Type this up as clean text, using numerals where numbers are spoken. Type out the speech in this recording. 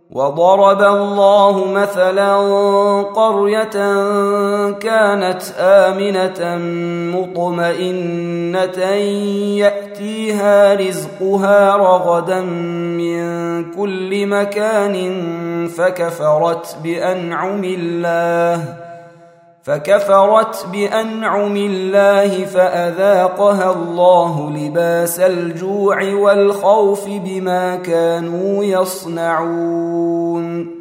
وضرب الله مثلا قرية كانت آمنة مطمئنة يأتيها رزقها رغدا من كل مكان فكفرت بأنعم الله فأذاقها الله لباس الجوع والخوف بما كانوا يصنعون